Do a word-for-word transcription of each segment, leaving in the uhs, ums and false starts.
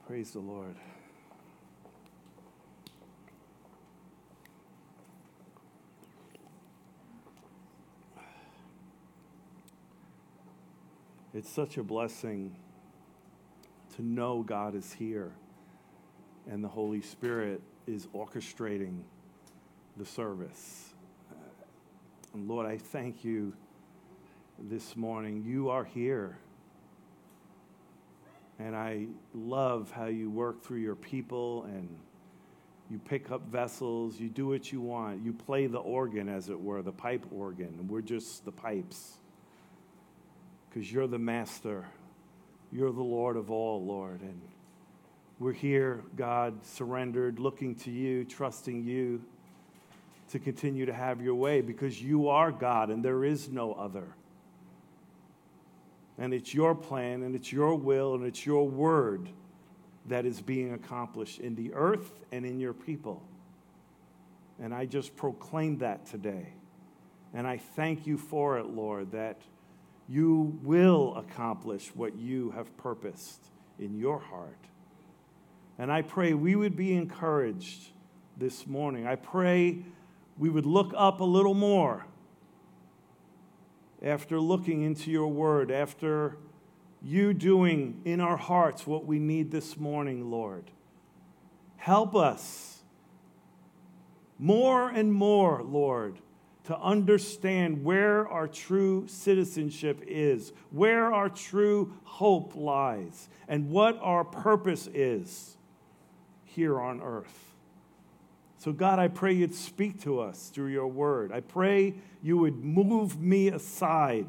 Praise the Lord. It's such a blessing to know God is here and the Holy Spirit is orchestrating the service. And Lord, I thank you this morning. You are here. And I love how you work through your people and you pick up vessels. You do what you want. You play the organ, as it were, the pipe organ. And we're just the pipes. Because you're the master. You're the Lord of all, Lord. And we're here, God, surrendered, looking to you, trusting you to continue to have your way. Because you are God and there is no other. And it's your plan, and it's your will, and it's your word that is being accomplished in the earth and in your people. And I just proclaim that today. And I thank you for it, Lord, that you will accomplish what you have purposed in your heart. And I pray we would be encouraged this morning. I pray we would look up a little more after looking into your word, after you doing in our hearts what we need this morning, Lord. Help us more and more, Lord, to understand where our true citizenship is, where our true hope lies, and what our purpose is here on earth. So God, I pray you'd speak to us through your word. I pray you would move me aside.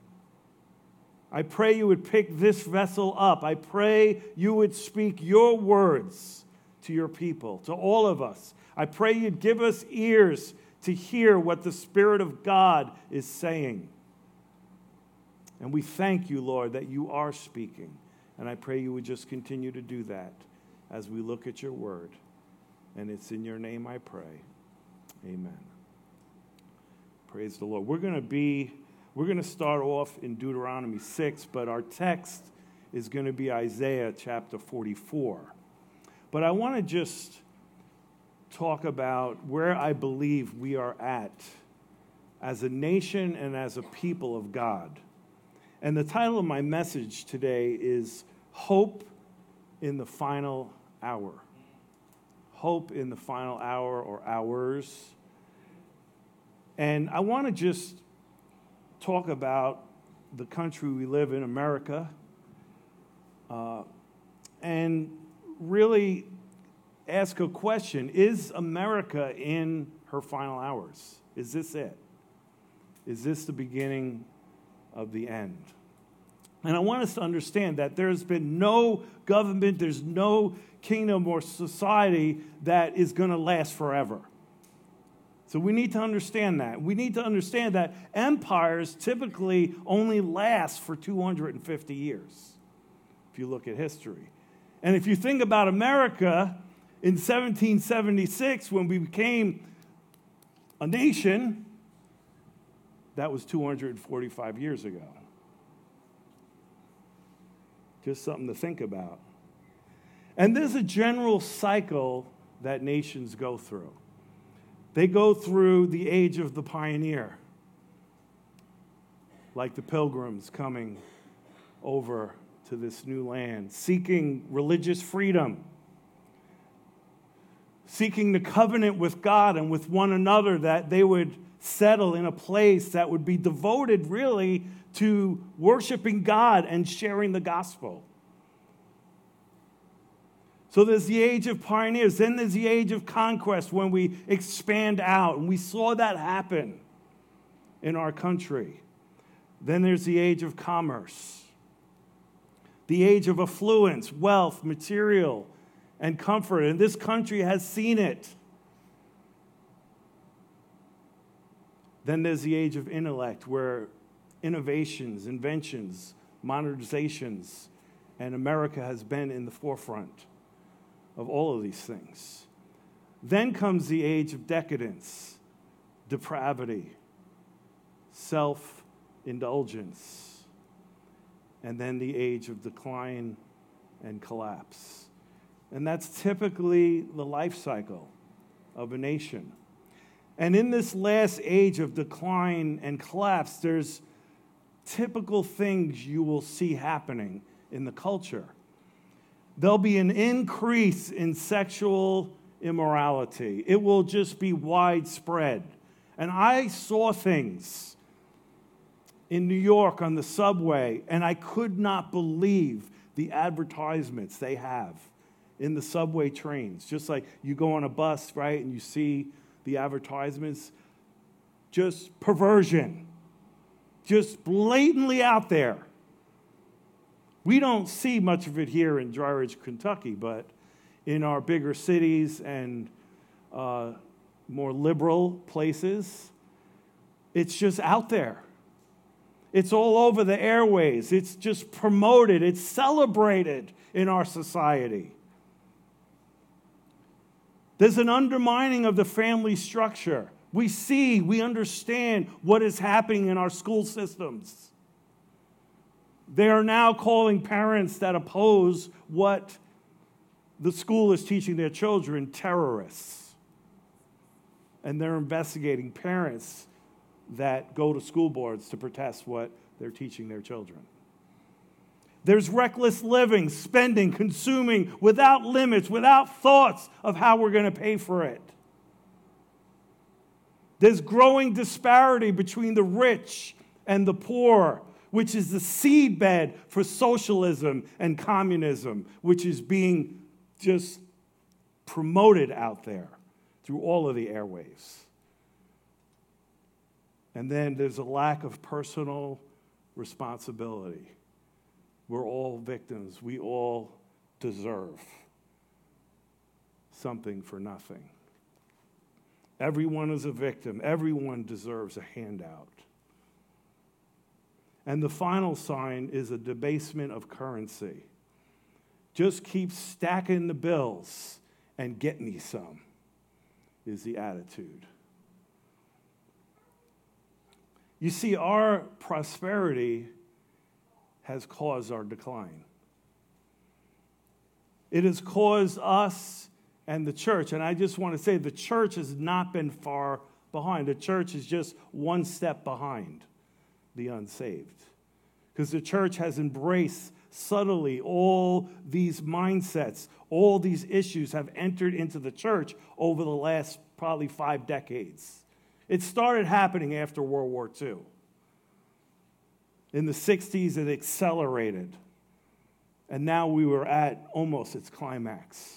I pray you would pick this vessel up. I pray you would speak your words to your people, to all of us. I pray you'd give us ears to hear what the Spirit of God is saying. And we thank you, Lord, that you are speaking. And I pray you would just continue to do that as we look at your word. And it's in your name I pray. Amen. Praise the Lord. We're going to be, we're going to start off in Deuteronomy six, but our text is going to be Isaiah chapter forty-four. But I want to just talk about where I believe we are at as a nation and as a people of God. And the title of my message today is Hope in the Final Hour. Hope in the final hour or hours. And I want to just talk about the country we live in, America, uh, and really ask a question. Is America in her final hours? Is this it? Is this the beginning of the end? And I want us to understand that there's been no government, there's no kingdom or society that is going to last forever. So we need to understand that. We need to understand that empires typically only last for two hundred fifty years, if you look at history. And if you think about America in seventeen seventy-six, when we became a nation, that was two hundred forty-five years ago. Just something to think about. And there's a general cycle that nations go through. They go through the age of the pioneer, like the pilgrims coming over to this new land, seeking religious freedom, seeking the covenant with God and with one another, that they would settle in a place that would be devoted really to worshiping God and sharing the gospel. So there's the age of pioneers. Then there's the age of conquest when we expand out. And we saw that happen in our country. Then there's the age of commerce. The age of affluence, wealth, material, and comfort. And this country has seen it. Then there's the age of intellect, where innovations, inventions, modernizations, and America has been in the forefront of all of these things. Then comes the age of decadence, depravity, self-indulgence, and then the age of decline and collapse. And that's typically the life cycle of a nation. And in this last age of decline and collapse, there's typical things you will see happening in the culture. There'll be an increase in sexual immorality. It will just be widespread. And I saw things in New York on the subway, and I could not believe the advertisements they have in the subway trains. Just like you go on a bus, right, and you see the advertisements. Just perversion. Just blatantly out there. We don't see much of it here in Dry Ridge, Kentucky, but in our bigger cities and uh, more liberal places, it's just out there. It's all over the airways. It's just promoted. It's celebrated in our society. There's an undermining of the family structure. We see, we understand what is happening in our school systems. They are now calling parents that oppose what the school is teaching their children terrorists. And they're investigating parents that go to school boards to protest what they're teaching their children. There's reckless living, spending, consuming without limits, without thoughts of how we're going to pay for it. There's growing disparity between the rich and the poor, which is the seedbed for socialism and communism, which is being just promoted out there through all of the airwaves. And then there's a lack of personal responsibility. We're all victims. We all deserve something for nothing. Everyone is a victim. Everyone deserves a handout. And the final sign is a debasement of currency. Just keep stacking the bills and get me some, is the attitude. You see, our prosperity has caused our decline. It has caused us and the church, and I just want to say the church has not been far behind. The church is just one step behind the unsaved. Because the church has embraced subtly all these mindsets, all these issues have entered into the church over the last probably five decades. It started happening after World War Two. In the sixties, it accelerated. And now we were at almost its climax.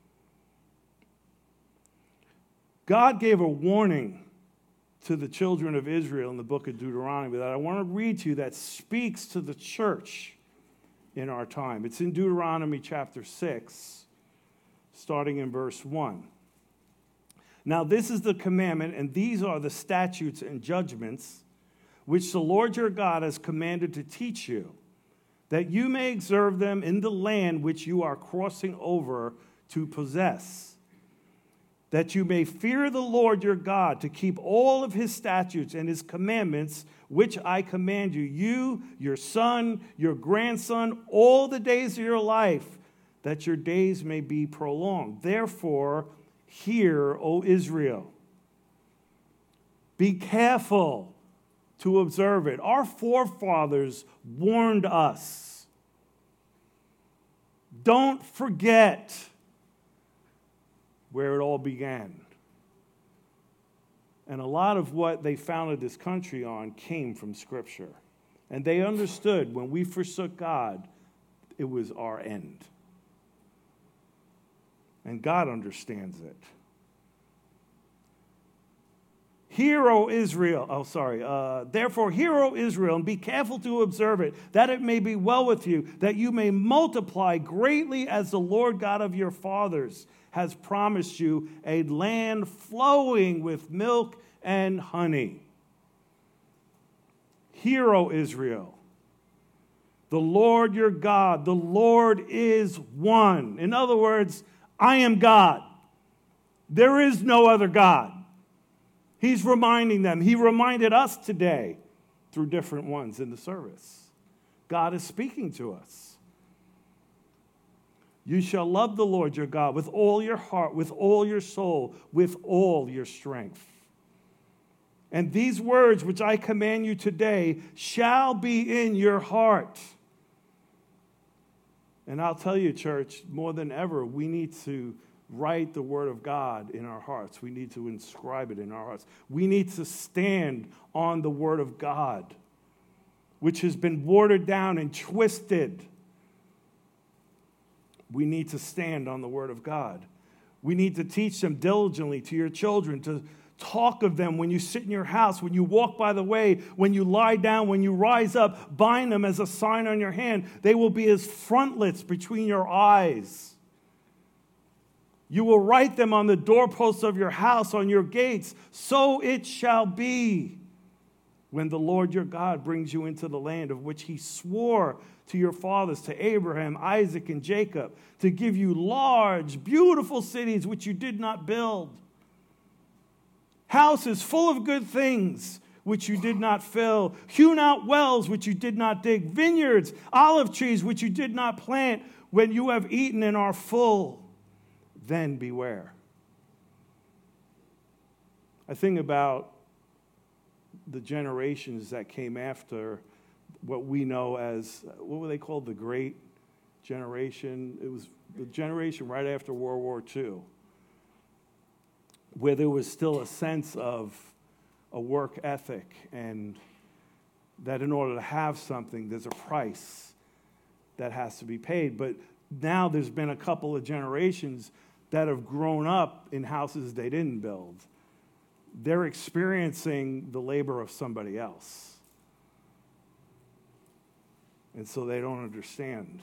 God gave a warning to the children of Israel in the book of Deuteronomy that I want to read to you that speaks to the church in our time. It's in Deuteronomy chapter six, starting in verse one. Now this is the commandment, and these are the statutes and judgments which the Lord your God has commanded to teach you, that you may observe them in the land which you are crossing over to possess, that you may fear the Lord your God, to keep all of his statutes and his commandments, which I command you, you, your son, your grandson, all the days of your life, that your days may be prolonged. Therefore, hear, O Israel. Be careful to observe it. Our forefathers warned us. Don't forget where it all began. And a lot of what they founded this country on came from Scripture. And they understood when we forsook God, it was our end. And God understands it. Hear, O Israel, oh, sorry. Uh, Therefore, hear, O Israel, and be careful to observe it, that it may be well with you, that you may multiply greatly as the Lord God of your fathers has promised you, a land flowing with milk and honey. Hear, O Israel, the Lord your God, the Lord is one. In other words, I am God. There is no other God. He's reminding them. He reminded us today through different ones in the service. God is speaking to us. You shall love the Lord your God with all your heart, with all your soul, with all your strength. And these words which I command you today shall be in your heart. And I'll tell you, church, more than ever, we need to write the word of God in our hearts. We need to inscribe it in our hearts. We need to stand on the word of God, which has been watered down and twisted. We need to stand on the word of God. We need to teach them diligently to your children, to talk of them when you sit in your house, when you walk by the way, when you lie down, when you rise up. Bind them as a sign on your hand. They will be as frontlets between your eyes. You will write them on the doorposts of your house, on your gates. So it shall be when the Lord your God brings you into the land of which he swore to your fathers, to Abraham, Isaac, and Jacob, to give you large, beautiful cities which you did not build, houses full of good things which you did not fill, hewn out wells which you did not dig, vineyards, olive trees which you did not plant. When you have eaten and are full, then beware. I think about the generations that came after what we know as, what were they called? The Great Generation. It was the generation right after World War Two, where there was still a sense of a work ethic, and that in order to have something, there's a price that has to be paid. But now there's been a couple of generations that have grown up in houses they didn't build. They're experiencing the labor of somebody else. And so they don't understand.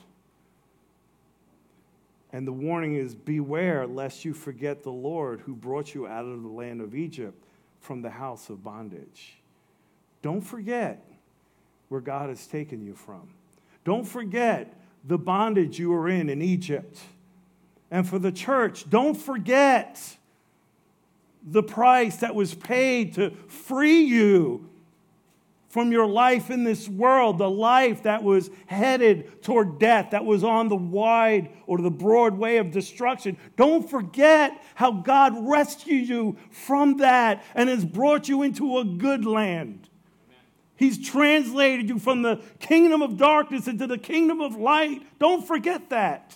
And the warning is, beware lest you forget the Lord who brought you out of the land of Egypt from the house of bondage. Don't forget where God has taken you from. Don't forget the bondage you were in in Egypt. And for the church, don't forget the price that was paid to free you from your life in this world, the life that was headed toward death, that was on the wide or the broad way of destruction. Don't forget how God rescued you from that and has brought you into a good land. He's translated you from the kingdom of darkness into the kingdom of light. Don't forget that.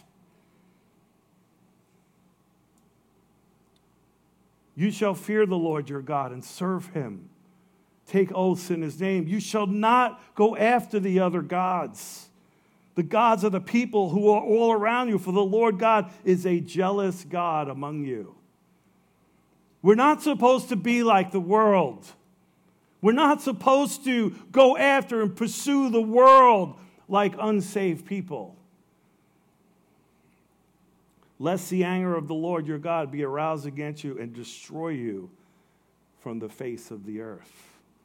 You shall fear the Lord your God and serve him. Take oaths in his name. You shall not go after the other gods, the gods of the people who are all around you, for the Lord God is a jealous God among you. We're not supposed to be like the world. We're not supposed to go after and pursue the world like unsaved people. Lest the anger of the Lord your God be aroused against you and destroy you from the face of the earth.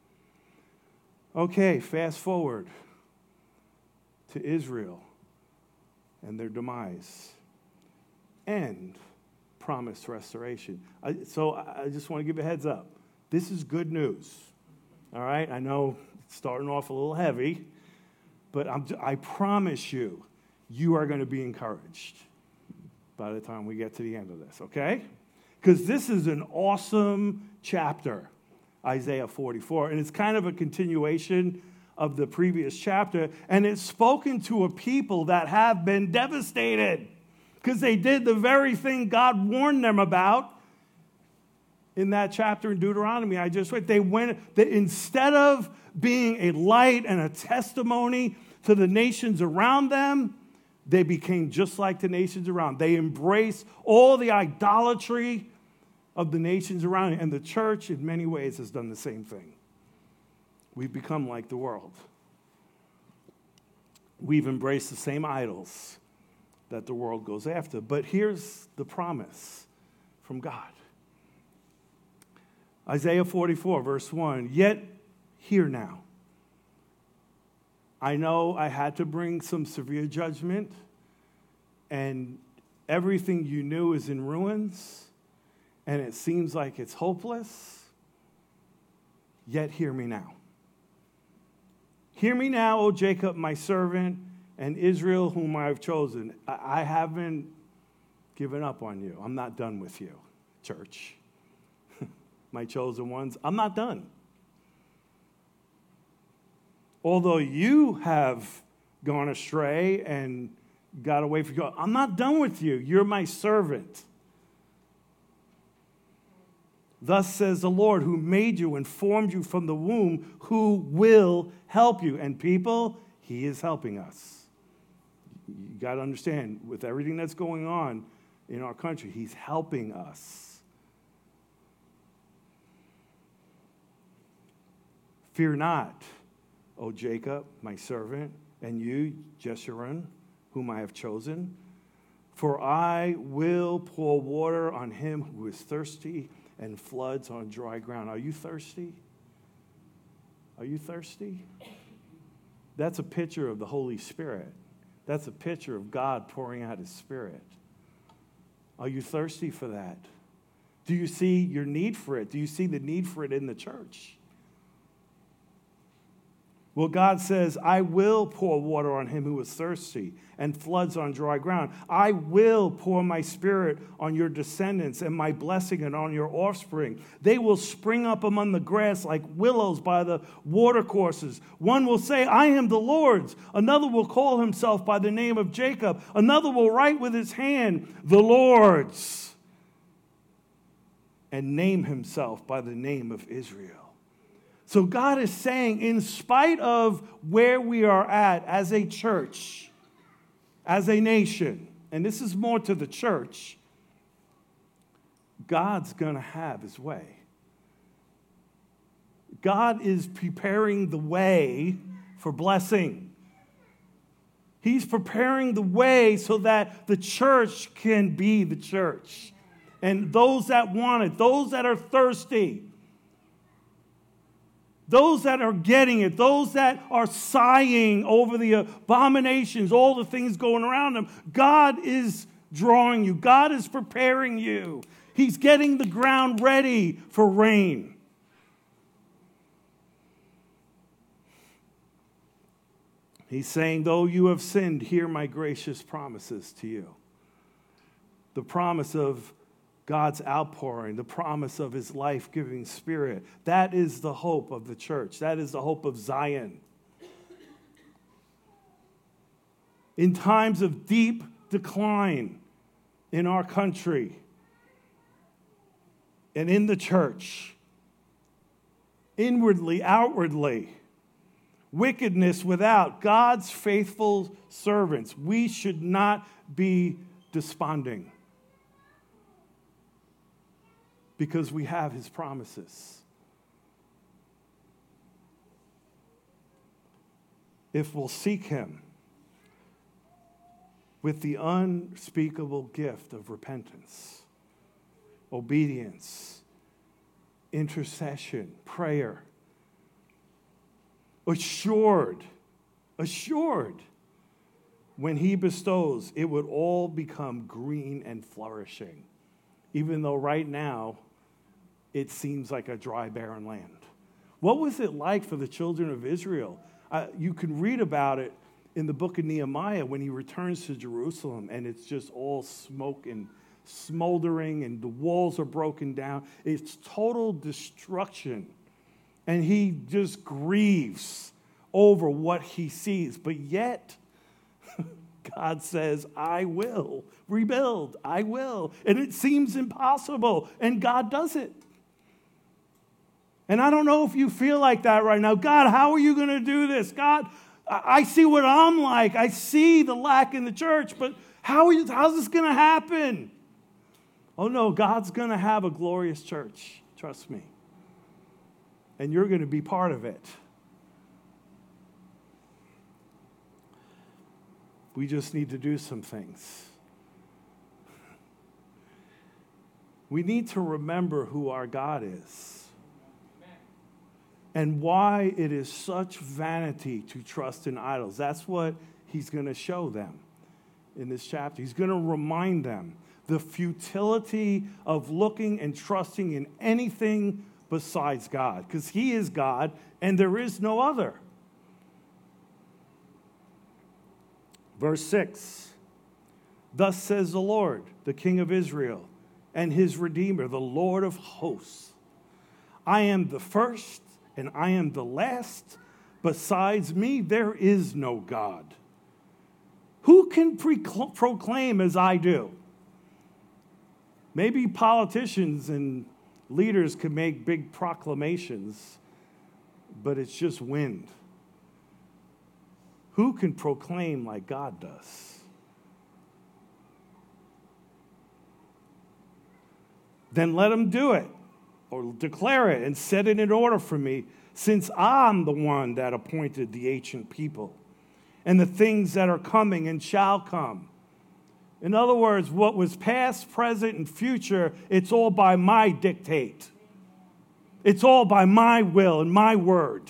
Okay, fast forward to Israel and their demise and promised restoration. I, so I just want to give a heads up. This is good news. All right, I know it's starting off a little heavy, but I'm, I promise you, you are going to be encouraged by the time we get to the end of this, okay? Because this is an awesome chapter, Isaiah forty-four, and it's kind of a continuation of the previous chapter, and it's spoken to a people that have been devastated because they did the very thing God warned them about in that chapter in Deuteronomy I just read. They went, they, instead of being a light and a testimony to the nations around them, they became just like the nations around. They embraced all the idolatry of the nations around, and the church in many ways has done the same thing. We've become like the world. We've embraced the same idols that the world goes after. But here's the promise from God. Isaiah forty-four, verse one, yet hear now. I know I had to bring some severe judgment, and everything you knew is in ruins, and it seems like it's hopeless. Yet hear me now. Hear me now, O Jacob, my servant, and Israel whom I have chosen. I, I haven't given up on you. I'm not done with you, church. My chosen ones, I'm not done. Although you have gone astray and got away from God, I'm not done with you. You're my servant. Thus says the Lord, who made you and formed you from the womb, who will help you. And people, he is helping us. You got to understand, with everything that's going on in our country, he's helping us. Fear not, O Jacob, my servant, and you, Jeshurun, whom I have chosen. For I will pour water on him who is thirsty, and floods on dry ground. Are you thirsty? Are you thirsty? That's a picture of the Holy Spirit. That's a picture of God pouring out his Spirit. Are you thirsty for that? Do you see your need for it? Do you see the need for it in the church? Well, God says, I will pour water on him who is thirsty and floods on dry ground. I will pour my Spirit on your descendants and my blessing and on your offspring. They will spring up among the grass like willows by the watercourses. One will say, I am the Lord's. Another will call himself by the name of Jacob. Another will write with his hand, the Lord's, and name himself by the name of Israel. So God is saying, in spite of where we are at as a church, as a nation, and this is more to the church, God's going to have his way. God is preparing the way for blessing. He's preparing the way so that the church can be the church. And those that want it, those that are thirsty, those that are getting it, those that are sighing over the abominations, all the things going around them, God is drawing you. God is preparing you. He's getting the ground ready for rain. He's saying, though you have sinned, hear my gracious promises to you. The promise of God's outpouring, the promise of his life-giving Spirit. That is the hope of the church. That is the hope of Zion. In times of deep decline in our country and in the church, inwardly, outwardly, wickedness without, God's faithful servants, we should not be desponding. Because we have his promises. If we'll seek him with the unspeakable gift of repentance, obedience, intercession, prayer, assured, assured, when he bestows, it would all become green and flourishing. Even though right now, it seems like a dry, barren land. What was it like for the children of Israel? Uh, you can read about it in the book of Nehemiah when he returns to Jerusalem, and it's just all smoke and smoldering, and the walls are broken down. It's total destruction. And he just grieves over what he sees. But yet, God says, I will rebuild. I will. And it seems impossible, and God does it. And I don't know if you feel like that right now. God, how are you going to do this? God, I see what I'm like. I see the lack in the church, but how are you, how's this going to happen? Oh, no, God's going to have a glorious church. Trust me. And you're going to be part of it. We just need to do some things. We need to remember who our God is. And why it is such vanity to trust in idols. That's what he's going to show them in this chapter. He's going to remind them the futility of looking and trusting in anything besides God. Because he is God and there is no other. Verse six, thus says the Lord, the King of Israel, and his Redeemer, the Lord of hosts. I am the first and I am the last. Besides me, there is no God. Who can pre- proclaim as I do? Maybe politicians and leaders can make big proclamations, but it's just wind. Who can proclaim like God does? Then let him do it, or declare it and set it in order for me, since I'm the one that appointed the ancient people and the things that are coming and shall come. In other words, what was past, present, and future, it's all by my dictate. It's all by my will and my word.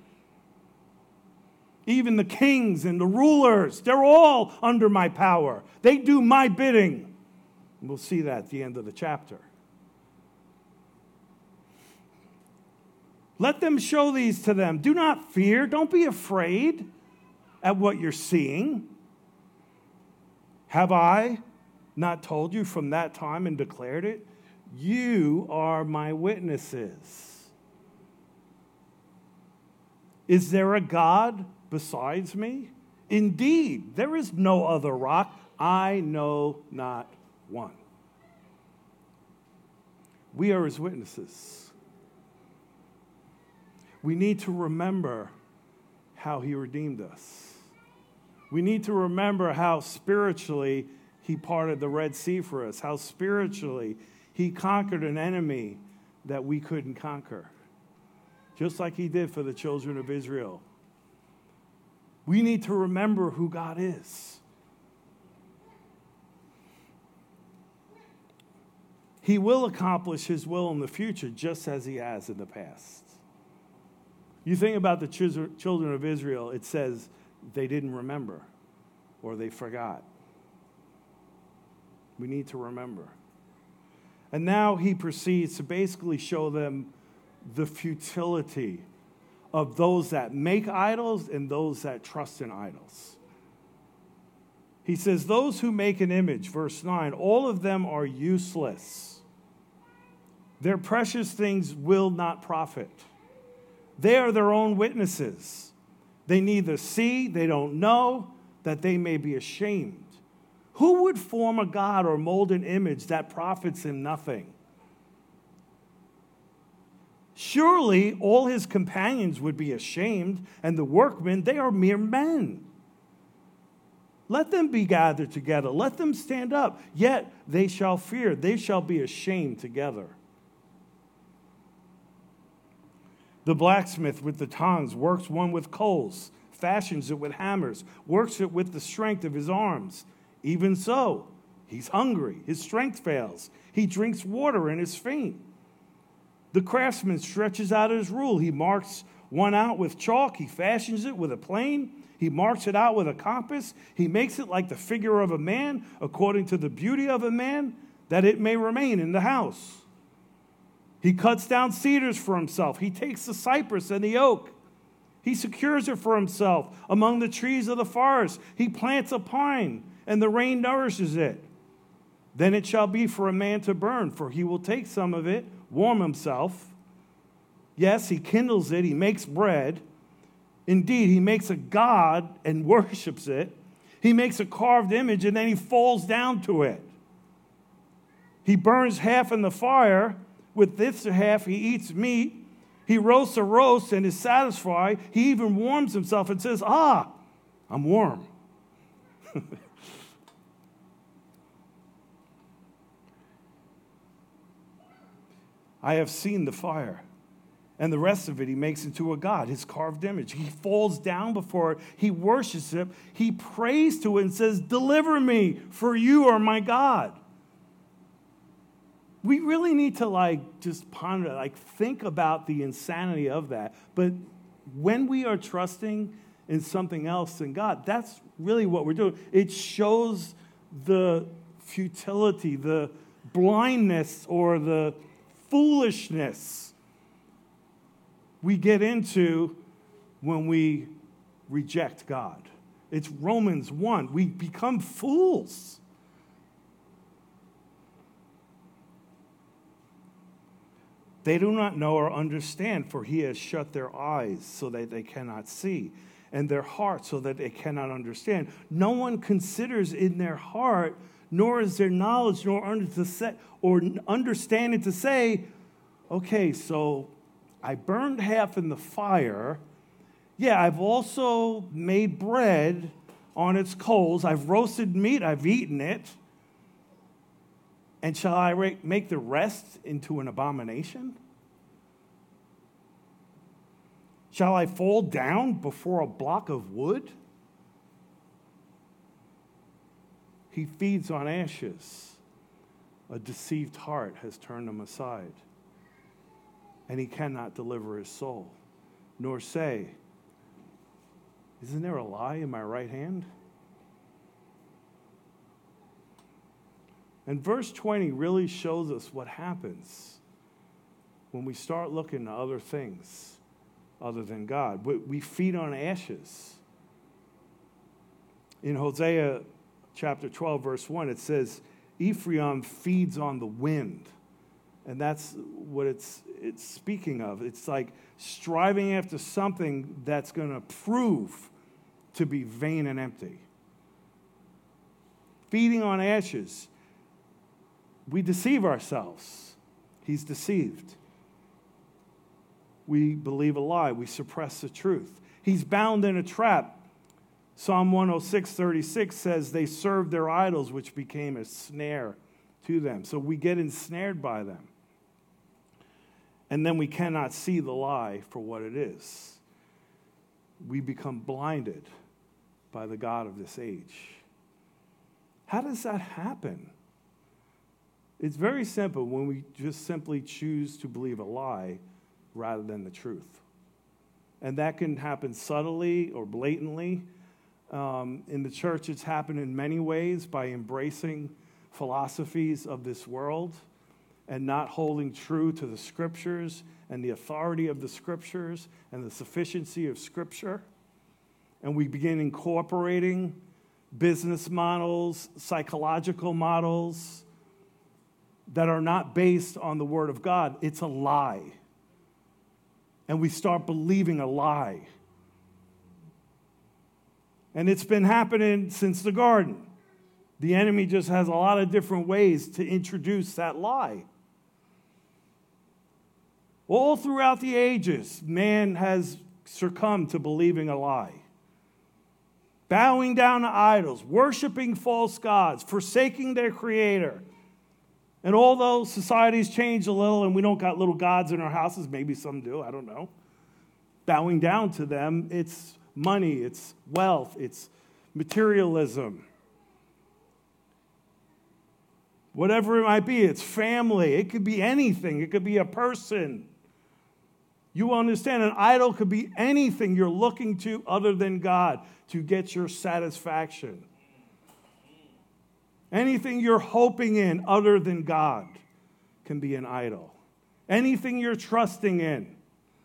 Even the kings and the rulers, they're all under my power. They do my bidding. And we'll see that at the end of the chapter. Let them show these to them. Do not fear. Don't be afraid at what you're seeing. Have I not told you from that time and declared it? You are my witnesses. Is there a God besides me? Indeed, there is no other rock. I know not one. We are his witnesses. We need to remember how he redeemed us. We need to remember how spiritually he parted the Red Sea for us, how spiritually he conquered an enemy that we couldn't conquer, just like he did for the children of Israel. We need to remember who God is. He will accomplish his will in the future, just as he has in the past. You think about the children of Israel, it says they didn't remember or they forgot. We need to remember. And now he proceeds to basically show them the futility of those that make idols and those that trust in idols. He says, those who make an image, verse nine, all of them are useless. Their precious things will not profit. They are their own witnesses. They neither see, they don't know, that they may be ashamed. Who would form a god or mold an image that profits him nothing? Surely all his companions would be ashamed, and the workmen, they are mere men. Let them be gathered together. Let them stand up. Yet they shall fear. They shall be ashamed together. The blacksmith with the tongs works one with coals, fashions it with hammers, works it with the strength of his arms. Even so, he's hungry, his strength fails. He drinks water and is faint. The craftsman stretches out his rule. He marks one out with chalk. He fashions it with a plane. He marks it out with a compass. He makes it like the figure of a man, according to the beauty of a man, that it may remain in the house. He cuts down cedars for himself. He takes the cypress and the oak. He secures it for himself among the trees of the forest. He plants a pine, and the rain nourishes it. Then it shall be for a man to burn, for he will take some of it, warm himself. Yes, he kindles it. He makes bread. Indeed, he makes a god and worships it. He makes a carved image, and then he falls down to it. He burns half in the fire. With this half, he eats meat. He roasts a roast and is satisfied. He even warms himself and says, ah, I'm warm. I have seen the fire. And the rest of it he makes into a god, his carved image. He falls down before it. He worships it. He prays to it and says, deliver me, for you are my God. We really need to like just ponder, like think about the insanity of that. But when we are trusting in something else than God, that's really what we're doing. It shows the futility, the blindness, or the foolishness we get into when we reject God, It's Romans one. We become fools. They do not know or understand, for he has shut their eyes so that they cannot see, and their hearts so that they cannot understand. No one considers in their heart, nor is there knowledge, nor under to say, or understanding to say, okay, so I burned half in the fire. Yeah, I've also made bread on its coals. I've roasted meat. I've eaten it. And shall I make the rest into an abomination? Shall I fall down before a block of wood? He feeds on ashes. A deceived heart has turned him aside. And he cannot deliver his soul, nor say, isn't there a lie in my right hand? And verse twenty really shows us what happens when we start looking to other things other than God. We feed on ashes. In Hosea chapter twelve, verse one, it says, Ephraim feeds on the wind. And that's what it's it's speaking of. It's like striving after something that's going to prove to be vain and empty. Feeding on ashes. We deceive ourselves. He's deceived. We believe a lie. We suppress the truth. He's bound in a trap. Psalm one oh six, thirty-six says they served their idols, which became a snare to them. So we get ensnared by them. And then we cannot see the lie for what it is. We become blinded by the God of this age. How does that happen? It's very simple when we just simply choose to believe a lie rather than the truth. And that can happen subtly or blatantly. Um, in the church, it's happened in many ways by embracing philosophies of this world and not holding true to the Scriptures and the authority of the Scriptures and the sufficiency of Scripture. And we begin incorporating business models, psychological models that are not based on the Word of God. It's a lie. And we start believing a lie. And it's been happening since the garden. The enemy just has a lot of different ways to introduce that lie. All throughout the ages, man has succumbed to believing a lie. Bowing down to idols, worshiping false gods, forsaking their creator. And although society's changed a little and we don't got little gods in our houses, maybe some do, I don't know. Bowing down to them, it's money, it's wealth, it's materialism. Whatever it might be, it's family. It could be anything. It could be a person. You understand, an idol could be anything you're looking to other than God to get your satisfaction. Anything you're hoping in other than God can be an idol. Anything you're trusting in,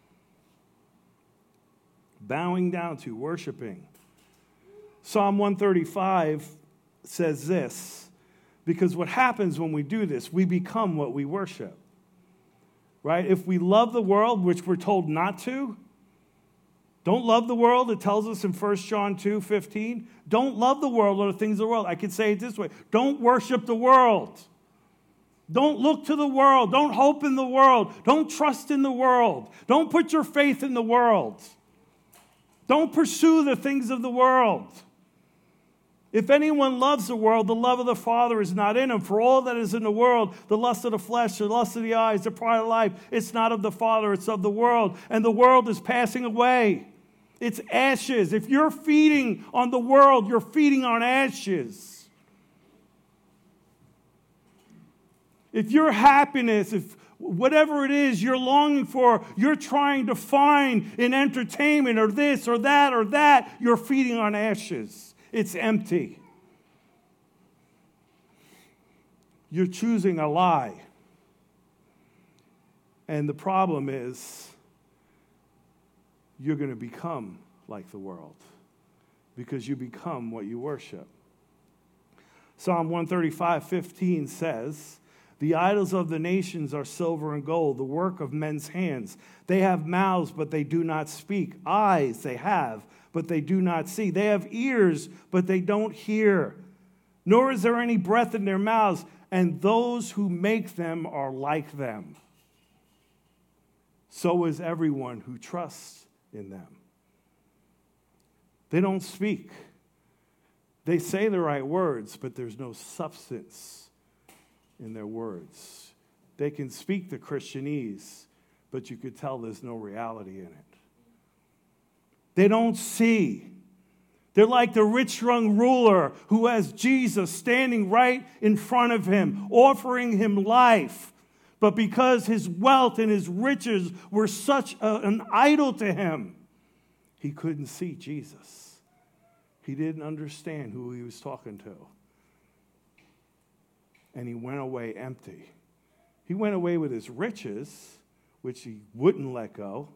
bowing down to, worshiping. Psalm one thirty-five says this, because what happens when we do this, we become what we worship. Right? If we love the world, which we're told not to, don't love the world. It tells us in First John two fifteen. Don't love the world or the things of the world. I could say it this way. Don't worship the world. Don't look to the world. Don't hope in the world. Don't trust in the world. Don't put your faith in the world. Don't pursue the things of the world. If anyone loves the world, the love of the Father is not in him. For all that is in the world, the lust of the flesh, the lust of the eyes, the pride of life, it's not of the Father, it's of the world. And the world is passing away. It's ashes. If you're feeding on the world, you're feeding on ashes. If your happiness, if whatever it is you're longing for, you're trying to find in entertainment or this or that or that, you're feeding on ashes. It's empty. You're choosing a lie. And the problem is, you're going to become like the world. because you become what you worship. Psalm one thirty-five fifteen says, the idols of the nations are silver and gold, the work of men's hands. They have mouths, but they do not speak. Eyes they have, but they do not see. They have ears, but they don't hear. Nor is there any breath in their mouths, and those who make them are like them. So is everyone who trusts in them. They don't speak. They say the right words, but there's no substance in their words. They can speak the Christianese, but you could tell there's no reality in it. They don't see. They're like the rich young ruler who has Jesus standing right in front of him, offering him life. But because his wealth and his riches were such a, an idol to him, he couldn't see Jesus. He didn't understand who he was talking to. And he went away empty. He went away with his riches, which he wouldn't let go.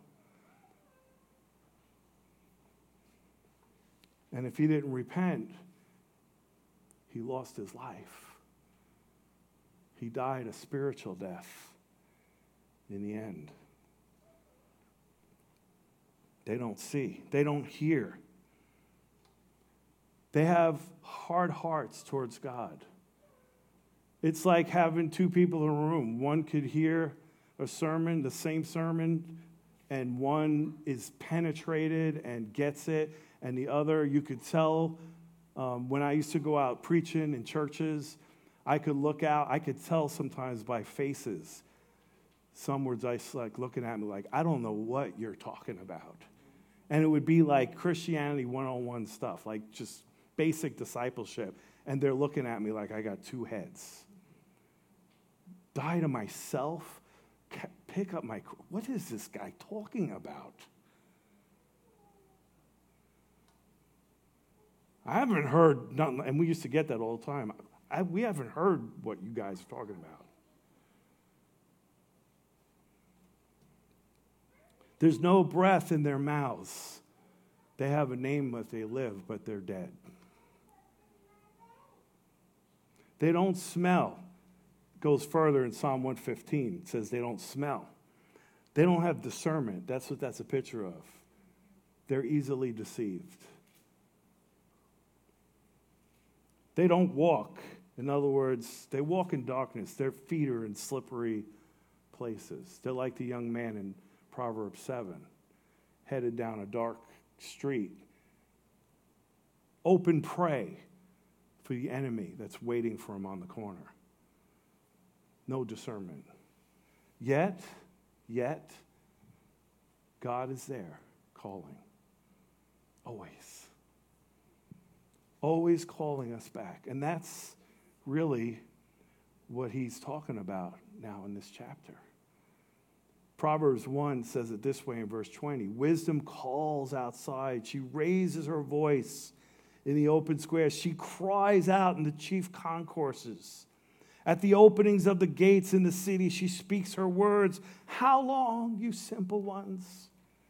And if he didn't repent, he lost his life. He died a spiritual death in the end. They don't see. They don't hear. They have hard hearts towards God. It's like having two people in a room. One could hear a sermon, the same sermon, and one is penetrated and gets it, and the other, you could tell, um, when I used to go out preaching in churches, I could look out, I could tell sometimes by faces. Some were just like looking at me like, I don't know what you're talking about. And it would be like Christianity one-on-one stuff, like just basic discipleship. And they're looking at me like I got two heads. Die to myself, pick up my, what is this guy talking about? I haven't heard nothing, and we used to get that all the time. I, we haven't heard what you guys are talking about. There's no breath in their mouths. They have a name that they live, but they're dead. They don't smell. It goes further in Psalm one fifteen. It says they don't smell. They don't have discernment. That's what that's a picture of. They're easily deceived. They don't walk. In other words, they walk in darkness. Their feet are in slippery places. They're like the young man in Proverbs seven, headed down a dark street. Open prey for the enemy that's waiting for him on the corner. No discernment. Yet, yet, God is there calling. Always. Always calling us back. And that's really what he's talking about now in this chapter. Proverbs one says it this way in verse twenty. Wisdom calls outside. She raises her voice in the open squares. She cries out in the chief concourses. At the openings of the gates in the city, she speaks her words. How long, you simple ones?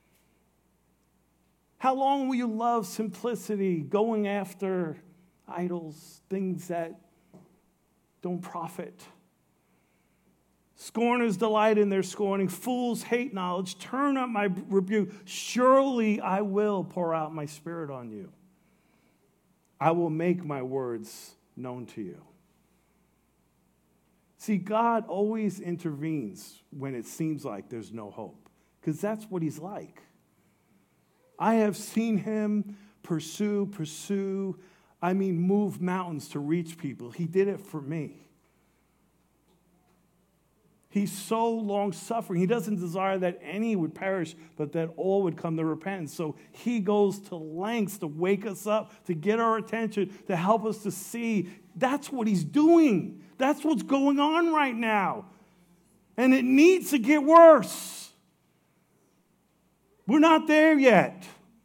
How long will you love simplicity, going after idols, things that don't profit? Scorners delight in their scorning. Fools hate knowledge. Turn up my rebuke. Surely I will pour out my spirit on you. I will make my words known to you. See, God always intervenes when it seems like there's no hope, because that's what he's like. I have seen him pursue, pursue, I mean, move mountains to reach people. He did it for me. He's so long-suffering. He doesn't desire that any would perish, but that all would come to repentance. So he goes to lengths to wake us up, to get our attention, to help us to see. That's what he's doing. That's what's going on right now. And it needs to get worse. We're not there yet.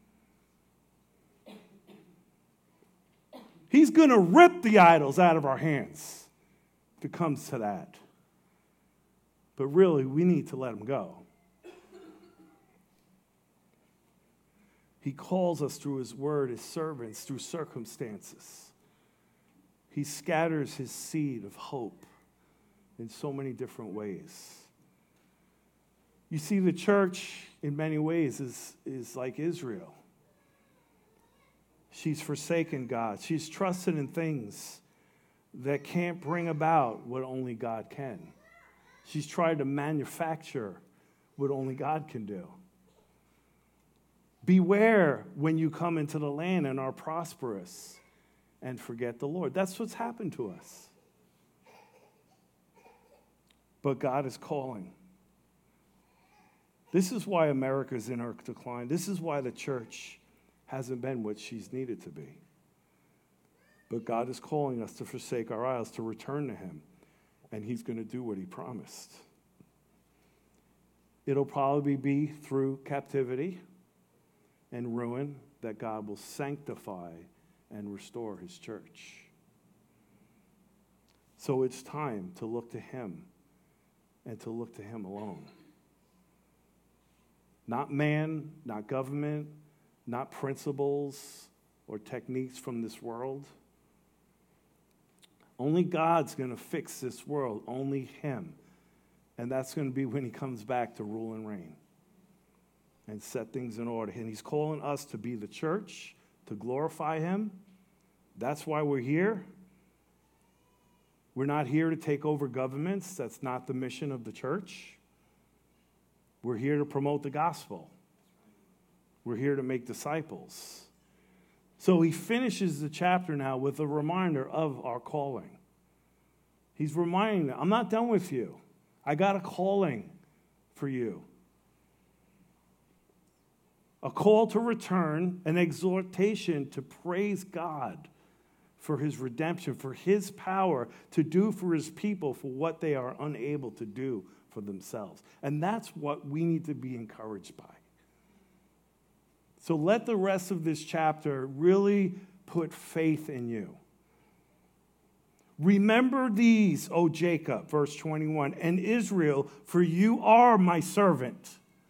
He's going to rip the idols out of our hands if it comes to that. But really, we need to let them go. He calls us through his word, his servants, through circumstances. He scatters his seed of hope in so many different ways. You see, the church, in many ways, is, is like Israel. She's forsaken God. She's trusted in things that can't bring about what only God can. She's tried to manufacture what only God can do. Beware when you come into the land and are prosperous and forget the Lord. That's what's happened to us. But God is calling. This is why America is in her decline. This is why the church hasn't been what she's needed to be. But God is calling us to forsake our idols, to return to him. And he's going to do what he promised. It'll probably be through captivity and ruin that God will sanctify and restore his church. So it's time to look to him and to look to him alone. Not man, not government, not principles or techniques from this world. Only God's going to fix this world, only him. And that's going to be when he comes back to rule and reign and set things in order. And he's calling us to be the church, to glorify him. That's why we're here. We're not here to take over governments. That's not the mission of the church. We're here to promote the gospel. We're here to make disciples. So he finishes the chapter now with a reminder of our calling. He's reminding them, I'm not done with you. I got a calling for you. A call to return, an exhortation to praise God for his redemption, for his power to do for his people for what they are unable to do for themselves. And that's what we need to be encouraged by. So let the rest of this chapter really put faith in you. Remember these, O Jacob, verse twenty-one, and Israel, for you are my servant.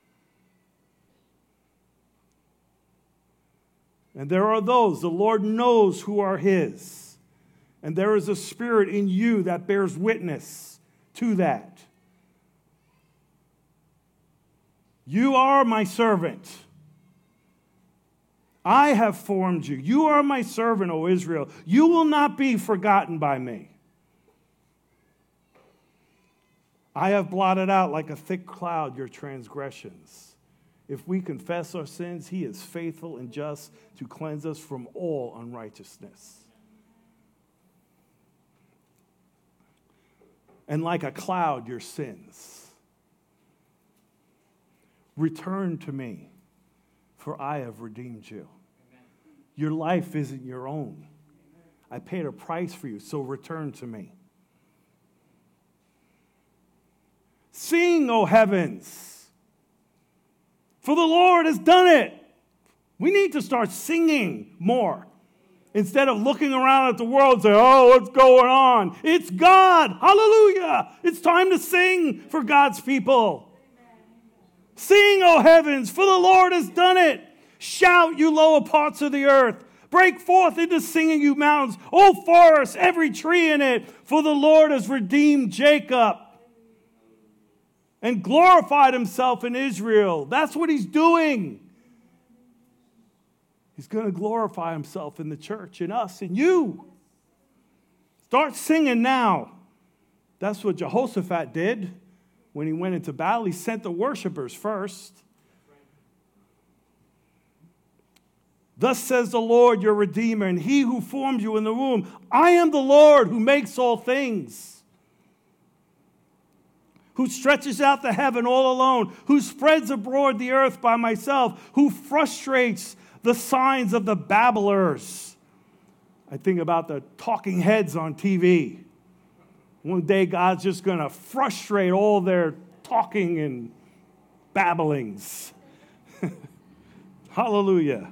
And there are those, the Lord knows who are his. And there is a spirit in you that bears witness to that. You are my servant. I have formed you. You are my servant, O Israel. You will not be forgotten by me. I have blotted out like a thick cloud your transgressions. If we confess our sins, he is faithful and just to cleanse us from all unrighteousness. And like a cloud, your sins. Return to me, for I have redeemed you. Your life isn't your own. I paid a price for you, so return to me. Sing, O heavens, for the Lord has done it. We need to start singing more instead of looking around at the world and say, oh, what's going on? It's God. Hallelujah. It's time to sing for God's people. Sing, O heavens, for the Lord has done it. Shout, you lower parts of the earth. Break forth into singing, you mountains. O forest, every tree in it. For the Lord has redeemed Jacob and glorified himself in Israel. That's what he's doing. He's going to glorify himself in the church, in us, in you. Start singing now. That's what Jehoshaphat did when he went into battle. He sent the worshipers first. Thus says the Lord, your Redeemer, and he who formed you in the womb. I am the Lord who makes all things, who stretches out the heaven all alone, who spreads abroad the earth by myself, who frustrates the signs of the babblers. I think about the talking heads on T V. One day God's just going to frustrate all their talking and babblings. Hallelujah.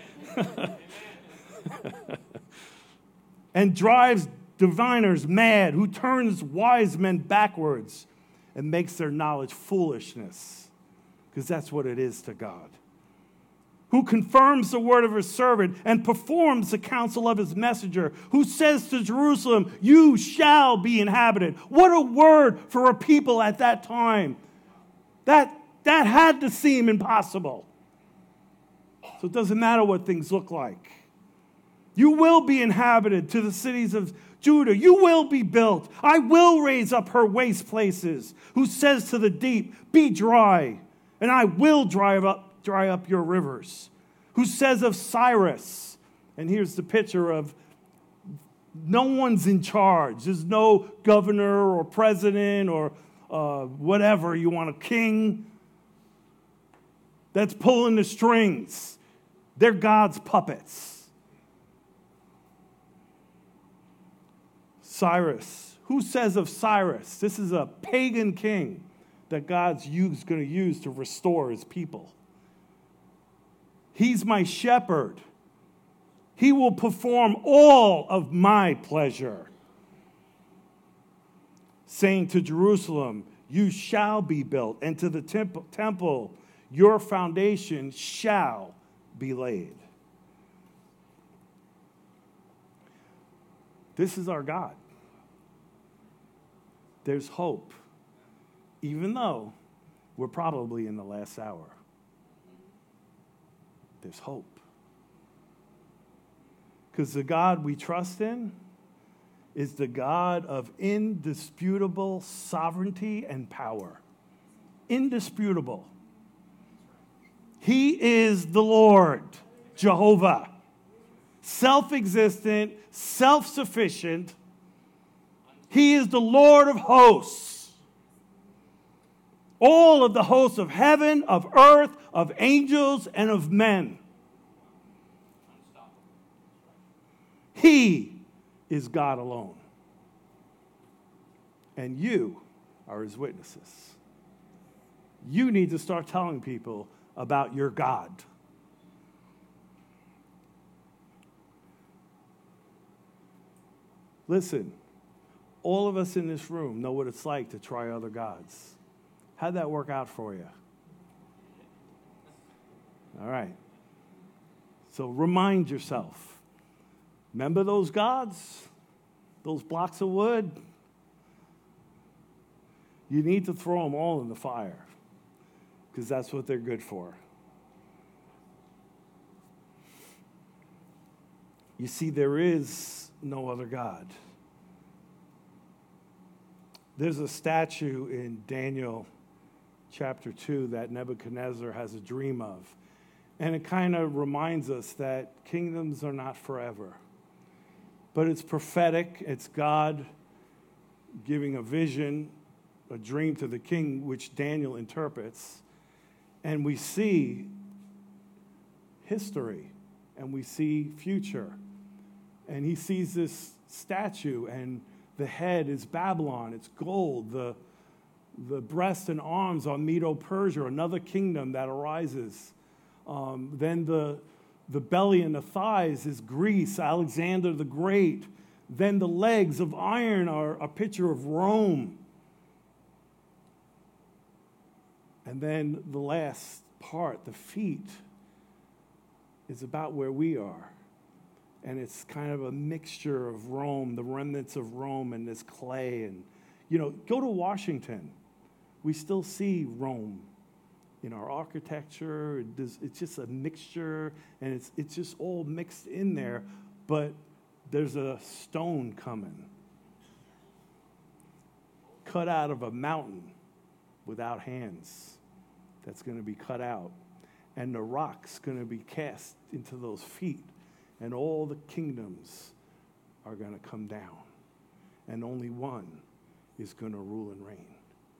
And drives diviners mad, who turns wise men backwards and makes their knowledge foolishness, because that's what it is to God. who confirms the word of his servant and performs the counsel of his messenger, who says to Jerusalem, you shall be inhabited. What a word for a people at that time. That, that had to seem impossible. So it doesn't matter what things look like. You will be inhabited to the cities of Judah. You will be built. I will raise up her waste places, who says to the deep, be dry, and I will dry up, dry up your rivers. Who says of Cyrus, and here's the picture of no one's in charge. There's no governor or president or uh, whatever you want, a king that's pulling the strings. They're God's puppets. Cyrus. Who says of Cyrus? This is a pagan king that God's use, going to use to restore his people. He's my shepherd. He will perform all of my pleasure. Saying to Jerusalem, you shall be built, and to the temple, temple your foundation shall be laid. This is our God. There's hope, even though we're probably in the last hour. There's hope. Because the God we trust in is the God of indisputable sovereignty and power. Indisputable. He is the Lord, Jehovah. Self-existent, self-sufficient. He is the Lord of hosts. All of the hosts of heaven, of earth, of angels, and of men. He is God alone. And you are his witnesses. You need to start telling people about your God. Listen. All of us in this room know what it's like to try other gods. How'd that work out for you? All right. So remind yourself. Remember those gods? Those blocks of wood? You need to throw them all in the fire, because that's what they're good for. You see, there is no other God. There's a statue in Daniel chapter two that Nebuchadnezzar has a dream of. And it kind of reminds us that kingdoms are not forever. But it's prophetic. It's God giving a vision, a dream to the king, which Daniel interprets. And we see history, and we see future. And he sees this statue, and the head is Babylon, it's gold. The, the breast and arms are Medo-Persia, another kingdom that arises. Um, then the, the belly and the thighs is Greece, Alexander the Great. Then the legs of iron are a picture of Rome. And then the last part, the feet, is about where we are. And it's kind of a mixture of Rome, the remnants of Rome and this clay. And, you know, go to Washington. We still see Rome in our architecture. It's just a mixture, and it's, it's just all mixed in there. But there's a stone coming, cut out of a mountain without hands, that's going to be cut out. And the rock's going to be cast into those feet. And all the kingdoms are going to come down. And only one is going to rule and reign.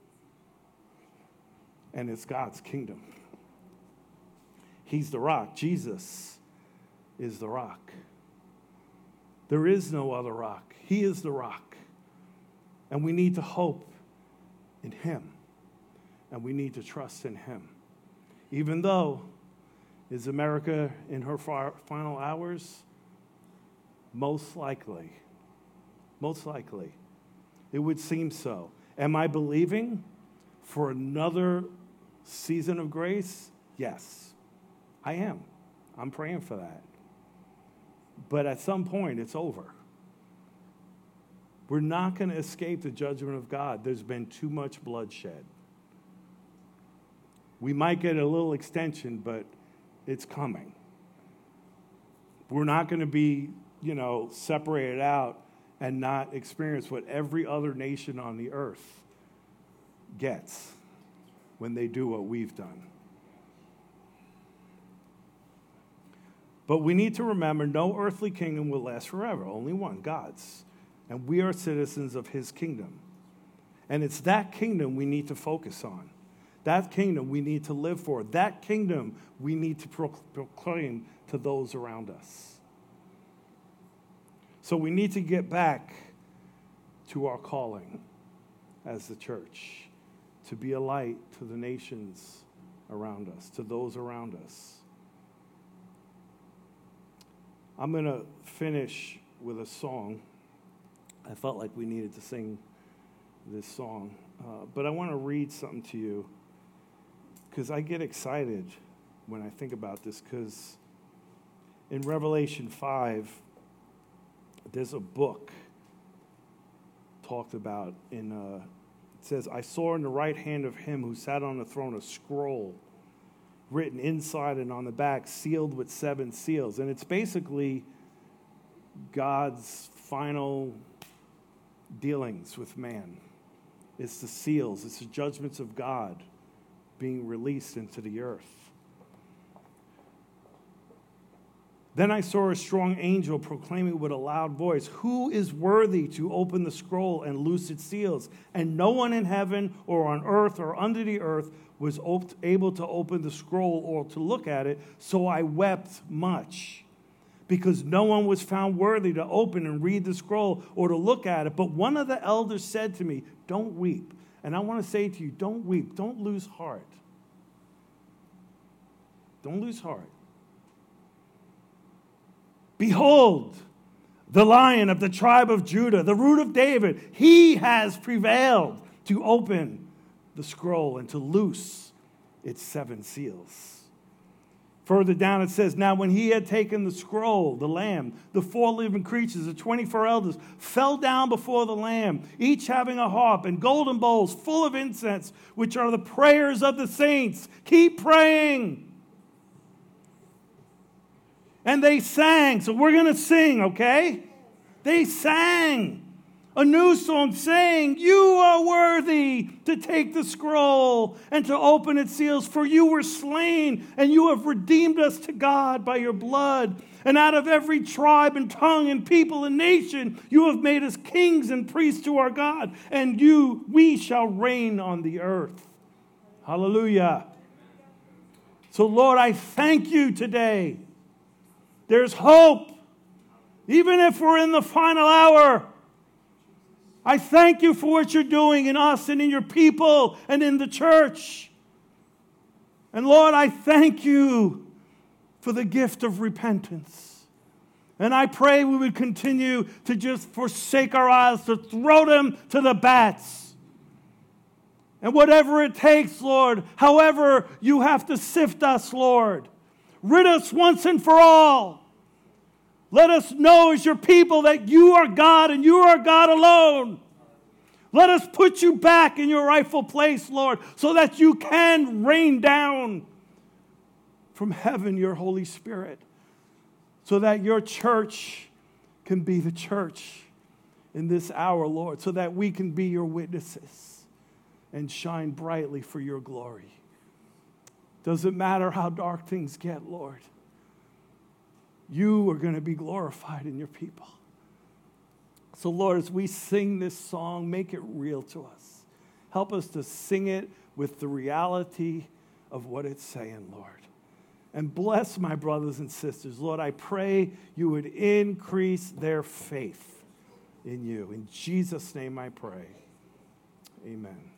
And it's God's kingdom. He's the rock. Jesus is the rock. There is no other rock. He is the rock. And we need to hope in him. And we need to trust in him. Even though, is America in her far, final hours? Most likely. Most likely. It would seem so. Am I believing for another season of grace? Yes, I am. I'm praying for that. But at some point, it's over. We're not going to escape the judgment of God. There's been too much bloodshed. We might get a little extension, but it's coming. We're not going to be, you know, separated out and not experience what every other nation on the earth gets when they do what we've done. But we need to remember no earthly kingdom will last forever. Only one, God's. And we are citizens of his kingdom. And it's that kingdom we need to focus on. That kingdom we need to live for. That kingdom we need to proclaim to those around us. So we need to get back to our calling as the church, to be a light to the nations around us, to those around us. I'm going to finish with a song. I felt like we needed to sing this song. Uh, but I want to read something to you because I get excited when I think about this, because in Revelation five, there's a book talked about. In uh, it says, I saw in the right hand of him who sat on the throne a scroll written inside and on the back, sealed with seven seals. And it's basically God's final dealings with man. It's the seals. It's the judgments of God being released into the earth. Then I saw a strong angel proclaiming with a loud voice, who is worthy to open the scroll and loose its seals? And no one in heaven or on earth or under the earth was able to open the scroll or to look at it. So I wept much, because no one was found worthy to open and read the scroll or to look at it. But one of the elders said to me, don't weep. And I want to say to you, don't weep. Don't lose heart. Don't lose heart. Behold, the Lion of the tribe of Judah, the Root of David, he has prevailed to open the scroll and to loose its seven seals. Further down it says, now when he had taken the scroll, the Lamb, the four living creatures, the twenty-four elders, fell down before the Lamb, each having a harp and golden bowls full of incense, which are the prayers of the saints. Keep praying. And they sang. So we're going to sing, okay? They sang a new song saying, you are worthy to take the scroll and to open its seals, for you were slain and you have redeemed us to God by your blood. And out of every tribe and tongue and people and nation, you have made us kings and priests to our God, and you, we shall reign on the earth. Hallelujah. So Lord, I thank you today. There's hope, even if we're in the final hour. I thank you for what you're doing in us and in your people and in the church. And Lord, I thank you for the gift of repentance. And I pray we would continue to just forsake our eyes, to throw them to the bats. And whatever it takes, Lord, however you have to sift us, Lord, rid us once and for all. Let us know as your people that you are God and you are God alone. Let us put you back in your rightful place, Lord, so that you can rain down from heaven your Holy Spirit, so that your church can be the church in this hour, Lord, so that we can be your witnesses and shine brightly for your glory. Doesn't matter how dark things get, Lord. You are going to be glorified in your people. So, Lord, as we sing this song, make it real to us. Help us to sing it with the reality of what it's saying, Lord. And bless my brothers and sisters. Lord, I pray you would increase their faith in you. In Jesus' name I pray. Amen.